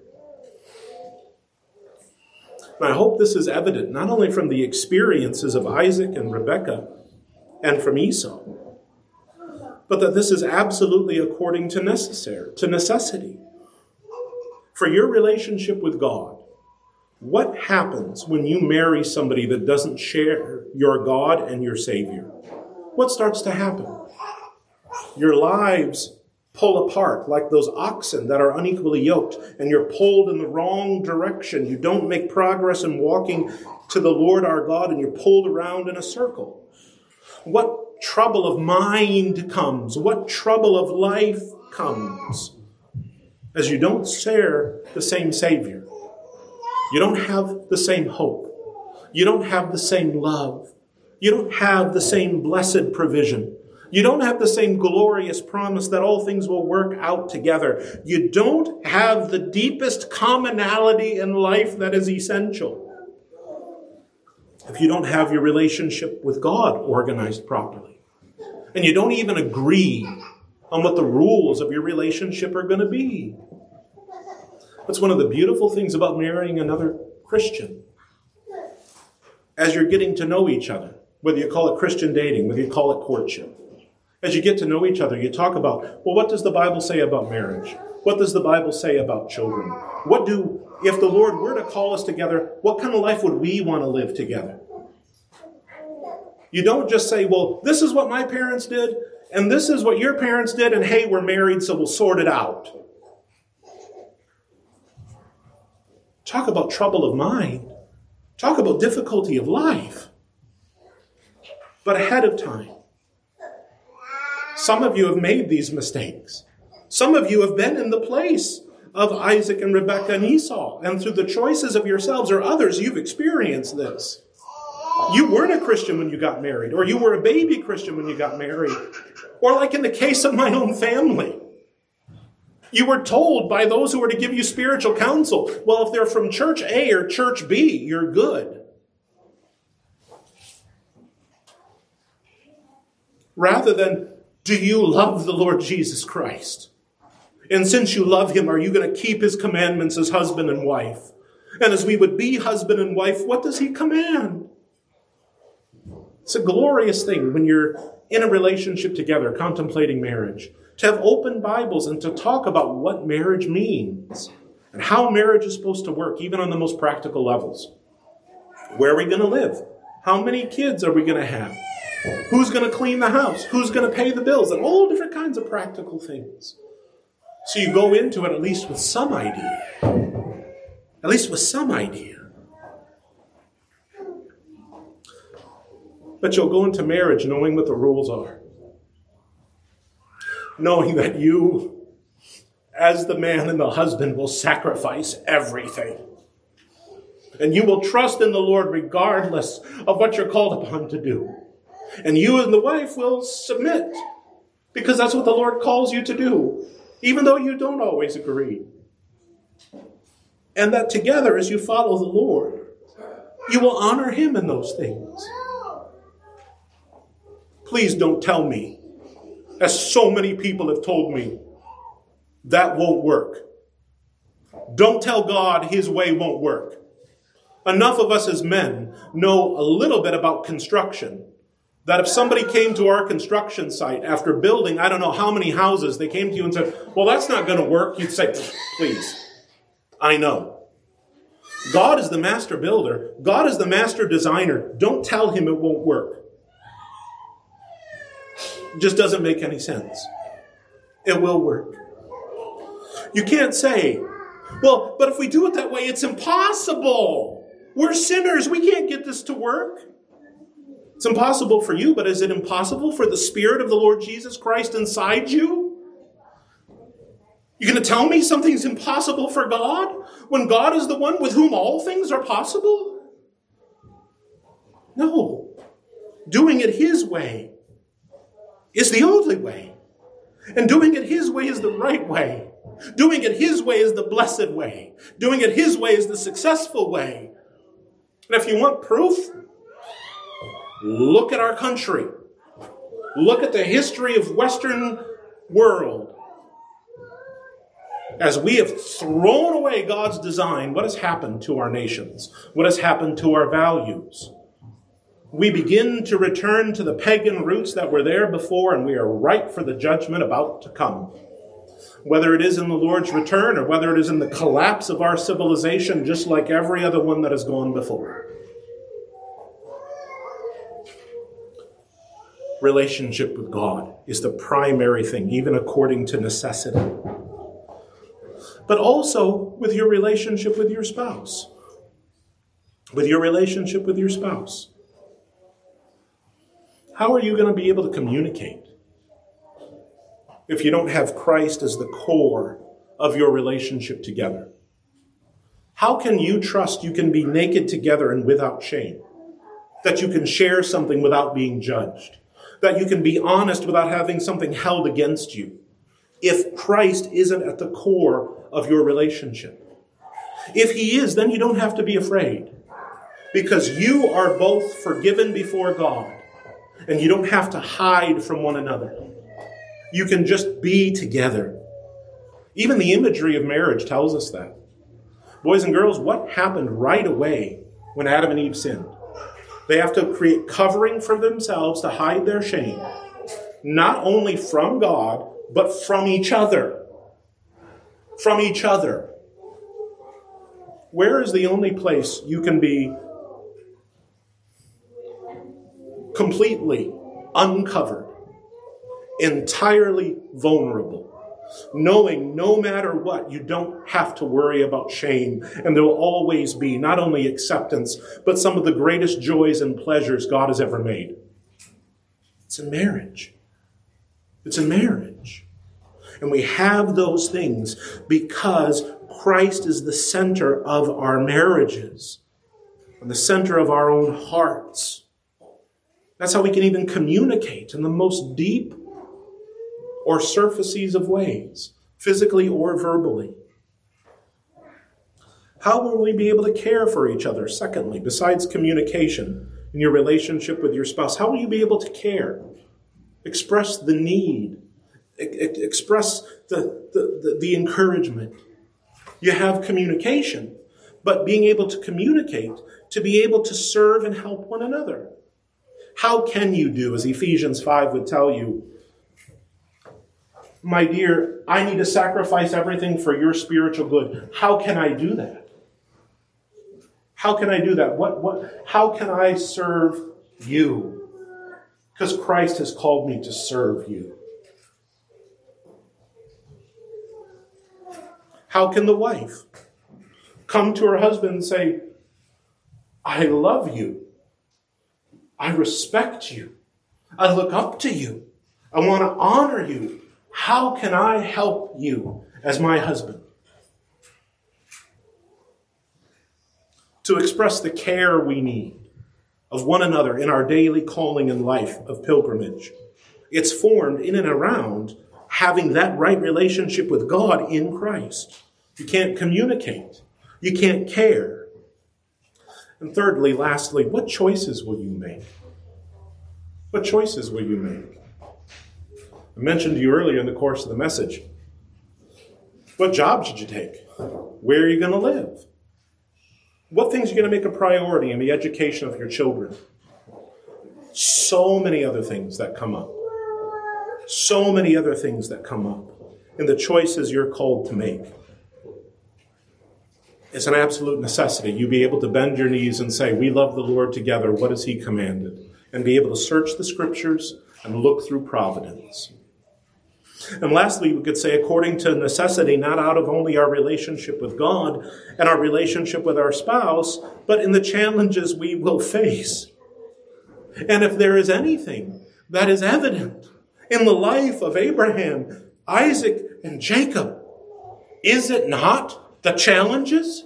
And I hope this is evident not only from the experiences of Isaac and Rebekah and from Esau, but that this is absolutely according to necessity. For your relationship with God, what happens when you marry somebody that doesn't share your God and your Savior? What starts to happen? Your lives pull apart like those oxen that are unequally yoked, and you're pulled in the wrong direction. You don't make progress in walking to the Lord our God, and you're pulled around in a circle. What trouble of mind comes? What trouble of life comes as you don't share the same Savior? You don't have the same hope. You don't have the same love. You don't have the same blessed provision. You don't have the same glorious promise that all things will work out together. You don't have the deepest commonality in life that is essential. If you don't have your relationship with God organized properly, and you don't even agree on what the rules of your relationship are going to be. That's one of the beautiful things about marrying another Christian. As you're getting to know each other, whether you call it Christian dating, whether you call it courtship, As you get to know each other, you talk about, well, what does the Bible say about marriage? What does the Bible say about children? If the Lord were to call us together, what kind of life would we want to live together? You don't just say, well, this is what my parents did, and this is what your parents did, and hey, we're married, so we'll sort it out. Talk about trouble of mind. Talk about difficulty of life. But ahead of time. Some of you have made these mistakes. Some of you have been in the place of Isaac and Rebekah and Esau. And through the choices of yourselves or others, you've experienced this. You weren't a Christian when you got married. Or you were a baby Christian when you got married. Or like in the case of my own family. You were told by those who were to give you spiritual counsel, well, if they're from church A or church B, you're good. Rather than, do you love the Lord Jesus Christ? And since you love him, are you going to keep his commandments as husband and wife? And as we would be husband and wife, what does he command? It's a glorious thing when you're in a relationship together, contemplating marriage, to have open Bibles and to talk about what marriage means and how marriage is supposed to work, even on the most practical levels. Where are we going to live? How many kids are we going to have? Who's going to clean the house? Who's going to pay the bills? And all different kinds of practical things. So you go into it at least with some idea. At least with some idea. But you'll go into marriage knowing what the rules are. Knowing that you, as the man and the husband, will sacrifice everything. And you will trust in the Lord regardless of what you're called upon to do. And you and the wife will submit. Because that's what the Lord calls you to do. Even though you don't always agree. And that together, as you follow the Lord, you will honor him in those things. Please don't tell me, as so many people have told me, that won't work. Don't tell God his way won't work. Enough of us as men know a little bit about construction, that if somebody came to our construction site after building, I don't know how many houses, they came to you and said, well, that's not going to work. You'd say, please, I know. God is the master builder. God is the master designer. Don't tell him it won't work. It just doesn't make any sense. It will work. You can't say, well, but if we do it that way, it's impossible. We're sinners. We can't get this to work. It's impossible for you, but is it impossible for the Spirit of the Lord Jesus Christ inside you? You're going to tell me something's impossible for God when God is the one with whom all things are possible? No. Doing it his way is the only way. And doing it his way is the right way. Doing it his way is the blessed way. Doing it his way is the successful way. And if you want proof, look at our country. Look at the history of Western world. As we have thrown away God's design, what has happened to our nations? What has happened to our values? We begin to return to the pagan roots that were there before, and we are ripe for the judgment about to come. Whether it is in the Lord's return or whether it is in the collapse of our civilization, just like every other one that has gone before. Relationship with God is the primary thing, even according to necessity. But also with your relationship with your spouse. With your relationship with your spouse. How are you going to be able to communicate if you don't have Christ as the core of your relationship together? How can you trust you can be naked together and without shame? That you can share something without being judged? That you can be honest without having something held against you? If Christ isn't at the core of your relationship. If he is, then you don't have to be afraid. Because you are both forgiven before God. And you don't have to hide from one another. You can just be together. Even the imagery of marriage tells us that. Boys and girls, what happened right away when Adam and Eve sinned? They have to create covering for themselves to hide their shame. not only from God, but from each other. From each other. Where is the only place you can be completely uncovered, entirely vulnerable, knowing no matter what, you don't have to worry about shame, and there will always be not only acceptance, but some of the greatest joys and pleasures God has ever made? It's in marriage. It's in marriage. And we have those things because Christ is the center of our marriages and the center of our own hearts. That's how we can even communicate in the most deep or surfaces of ways, physically or verbally. How will we be able to care for each other? Secondly, besides communication in your relationship with your spouse, how will you be able to care? Express the need. Express the encouragement. You have communication, but being able to communicate, to be able to serve and help one another. How can you do, as Ephesians 5 would tell you, my dear, I need to sacrifice everything for your spiritual good. How can I do that? How can I do that? How can I serve you? Because Christ has called me to serve you. How can the wife come to her husband and say, I love you. I respect you. I look up to you. I want to honor you. How can I help you as my husband? To express the care we need of one another in our daily calling and life of pilgrimage. It's formed in and around having that right relationship with God in Christ. You can't communicate. You can't care. And thirdly, lastly, what choices will you make? What choices will you make? I mentioned to you earlier in the course of the message. What job should you take? Where are you going to live? What things are you going to make a priority in the education of your children? So many other things that come up. So many other things that come up in the choices you're called to make. It's an absolute necessity. You be able to bend your knees and say, we love the Lord together. What has he commanded? And be able to search the scriptures and look through providence. And lastly, we could say according to necessity, not out of only our relationship with God and our relationship with our spouse, but in the challenges we will face. And if there is anything that is evident in the life of Abraham, Isaac, and Jacob, is it not the challenges?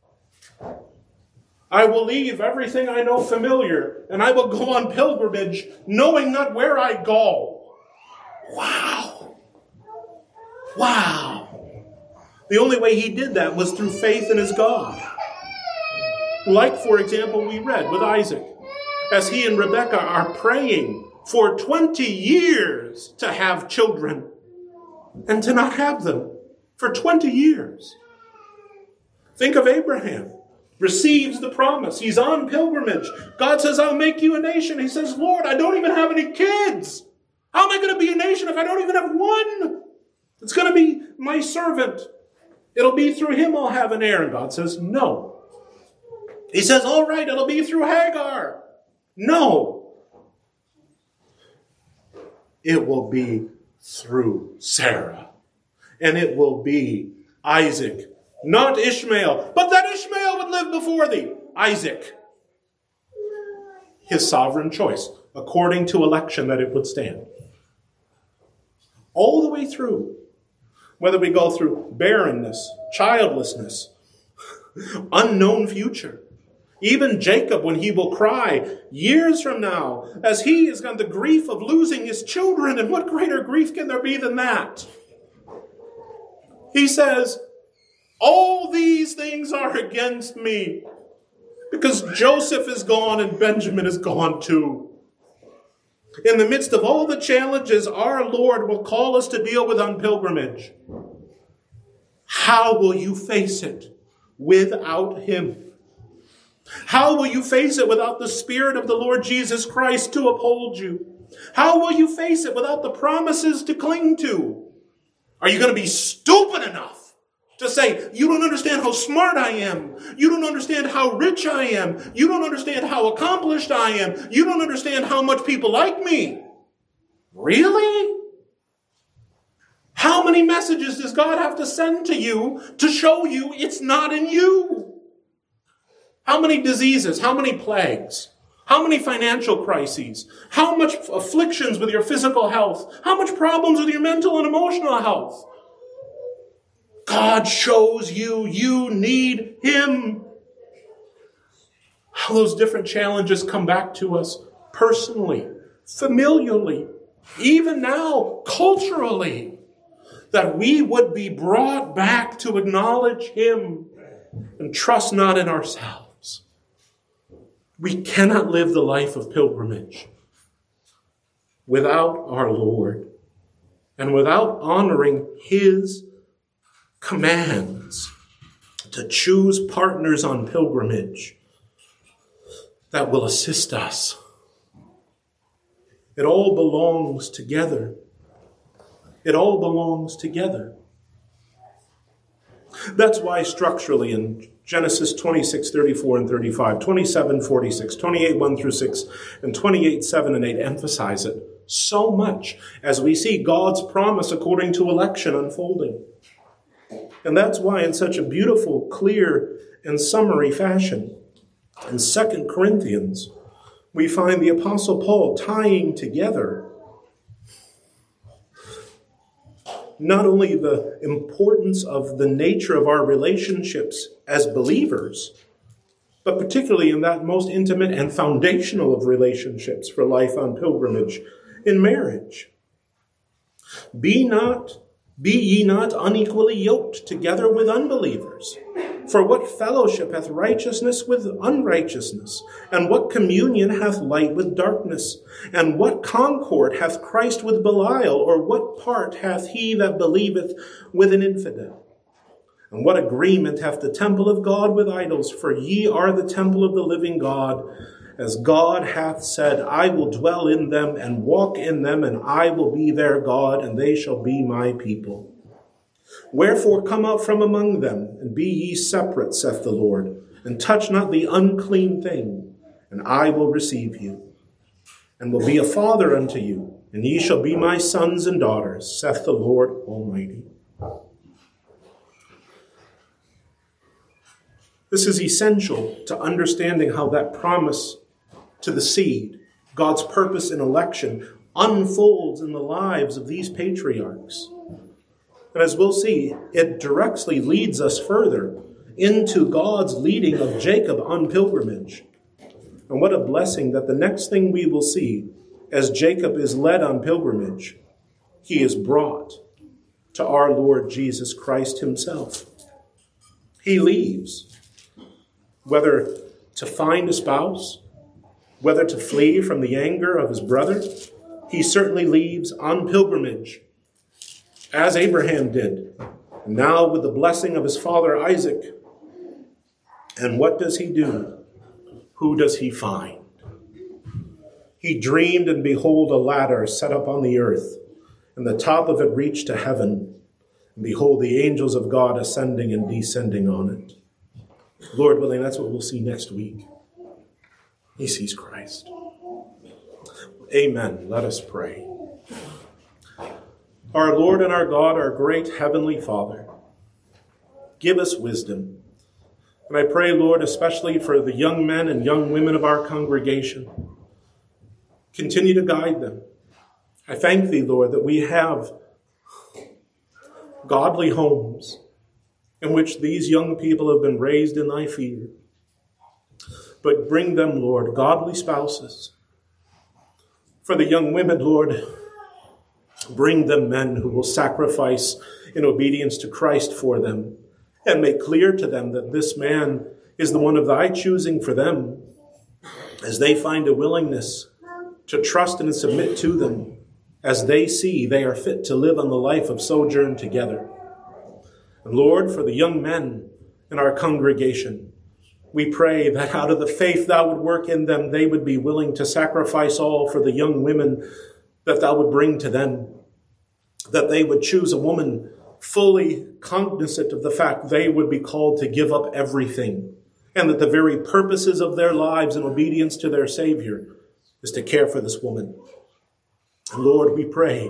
I will leave everything I know familiar, and I will go on pilgrimage, knowing not where I go. Wow. Wow. The only way he did that was through faith in his God. Like, for example, we read with Isaac, as he and Rebekah are praying for 20 years to have children, and to not have them for 20 years. Think of Abraham. Receives the promise. He's on pilgrimage. God says, I'll make you a nation. He says, Lord, I don't even have any kids. How am I going to be a nation if I don't even have one? It's going to be my servant. It'll be through him I'll have an heir. And God says, no. He says, all right, it'll be through Hagar. No. It will be through Sarah. And it will be Isaac. Not Ishmael, but that Ishmael would live before thee. Isaac. His sovereign choice, according to election that it would stand. All the way through. Whether we go through barrenness, childlessness, unknown future. Even Jacob, when he will cry years from now, as he has got the grief of losing his children, and what greater grief can there be than that? He says, all these things are against me because Joseph is gone and Benjamin is gone too. In the midst of all the challenges our Lord will call us to deal with on pilgrimage, how will you face it without him? How will you face it without the Spirit of the Lord Jesus Christ to uphold you? How will you face it without the promises to cling to? Are you going to be stupid enough to say, you don't understand how smart I am. You don't understand how rich I am. You don't understand how accomplished I am. You don't understand how much people like me. Really? How many messages does God have to send to you to show you it's not in you? How many diseases? How many plagues? How many financial crises? How much afflictions with your physical health? How much problems with your mental and emotional health? God shows you need Him. How those different challenges come back to us personally, familially, even now, culturally, that we would be brought back to acknowledge Him and trust not in ourselves. We cannot live the life of pilgrimage without our Lord and without honoring His commands to choose partners on pilgrimage that will assist us. It all belongs together. It all belongs together. That's why structurally in Genesis 26:34 and 35, 27:46, 28:1-6, and 28:7 and 8 emphasize it so much as we see God's promise according to election unfolding. And that's why in such a beautiful, clear, and summary fashion, in 2 Corinthians, we find the Apostle Paul tying together not only the importance of the nature of our relationships as believers, but particularly in that most intimate and foundational of relationships for life on pilgrimage, in marriage. Be ye not unequally yoked together with unbelievers. For what fellowship hath righteousness with unrighteousness? And what communion hath light with darkness? And what concord hath Christ with Belial? Or what part hath he that believeth with an infidel? And what agreement hath the temple of God with idols? For ye are the temple of the living God. As God hath said, I will dwell in them and walk in them, and I will be their God, and they shall be my people. Wherefore come out from among them, and be ye separate, saith the Lord, and touch not the unclean thing, and I will receive you, and will be a father unto you, and ye shall be my sons and daughters, saith the Lord Almighty. This is essential to understanding how that promise to the seed, God's purpose in election, unfolds in the lives of these patriarchs. And as we'll see, it directly leads us further into God's leading of Jacob on pilgrimage. And what a blessing that the next thing we will see, as Jacob is led on pilgrimage, he is brought to our Lord Jesus Christ himself. He leaves, whether to find a spouse, whether to flee from the anger of his brother. He certainly leaves on pilgrimage, as Abraham did, now with the blessing of his father Isaac. And what does he do? Who does he find? He dreamed, and behold, a ladder set up on the earth, and the top of it reached to heaven. And behold, the angels of God ascending and descending on it. Lord willing, that's what we'll see next week. He sees Christ. Amen. Let us pray. Our Lord and our God, our great heavenly Father, give us wisdom. And I pray, Lord, especially for the young men and young women of our congregation, continue to guide them. I thank thee, Lord, that we have godly homes in which these young people have been raised in thy fear. But bring them, Lord, godly spouses. For the young women, Lord, bring them men who will sacrifice in obedience to Christ for them, and make clear to them that this man is the one of thy choosing for them, as they find a willingness to trust and submit to them, as they see they are fit to live on the life of sojourn together. And Lord, for the young men in our congregation, We pray that out of the faith thou would work in them, they would be willing to sacrifice all for the young women that thou would bring to them, that they would choose a woman fully cognizant of the fact they would be called to give up everything, and that the very purposes of their lives in obedience to their Savior is to care for this woman. Lord, we pray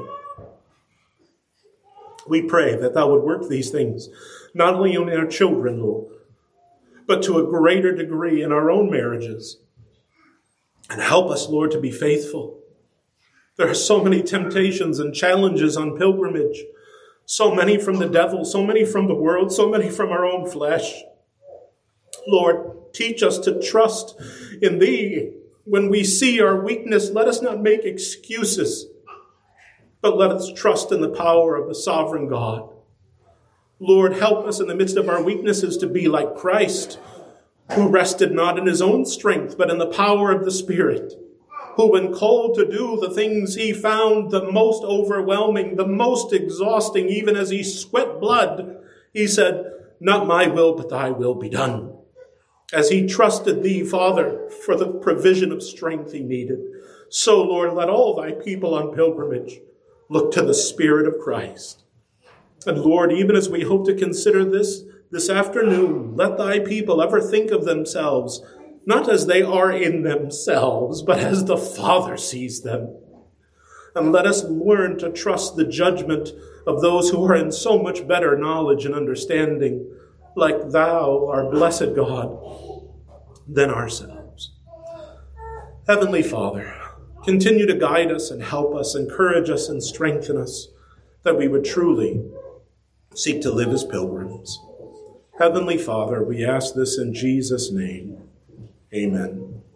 that thou would work these things, not only in our children, Lord, but to a greater degree in our own marriages. And help us, Lord, to be faithful. There are so many temptations and challenges on pilgrimage, so many from the devil, so many from the world, so many from our own flesh. Lord, teach us to trust in thee. When we see our weakness, let us not make excuses, but let us trust in the power of the sovereign God. Lord, help us in the midst of our weaknesses to be like Christ, who rested not in his own strength, but in the power of the Spirit, who, when called to do the things he found the most overwhelming, the most exhausting, even as he sweat blood, he said, "Not my will, but thy will be done." As he trusted thee, Father, for the provision of strength he needed. So, Lord, let all thy people on pilgrimage look to the Spirit of Christ. And Lord, even as we hope to consider this afternoon, let thy people ever think of themselves, not as they are in themselves, but as the Father sees them. And let us learn to trust the judgment of those who are in so much better knowledge and understanding, like thou, our blessed God, than ourselves. Heavenly Father, continue to guide us and help us, encourage us and strengthen us, that we would truly seek to live as pilgrims. Heavenly Father, we ask this in Jesus' name. Amen.